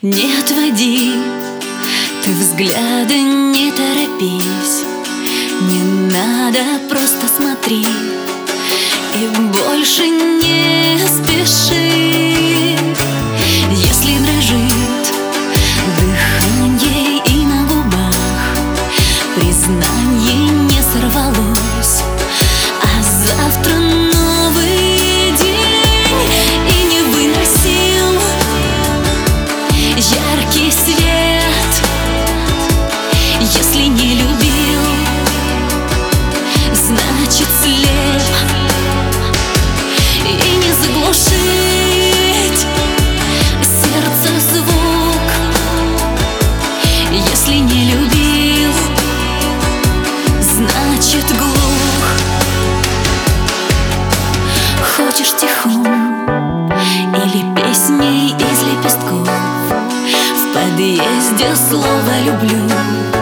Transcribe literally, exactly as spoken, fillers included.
Не отводи ты взгляда, не торопись. Не надо, просто смотри и больше не спеши. Если дрожит дыхание и на губах признание не сорвалось, а завтра новый день и не выносил яркий свет. Если не любил, значит слеп, и не заглушить сердце звук. Если не любил, значит глух. Хочешь тихом или песней из лепестков, в подъезде слово «люблю»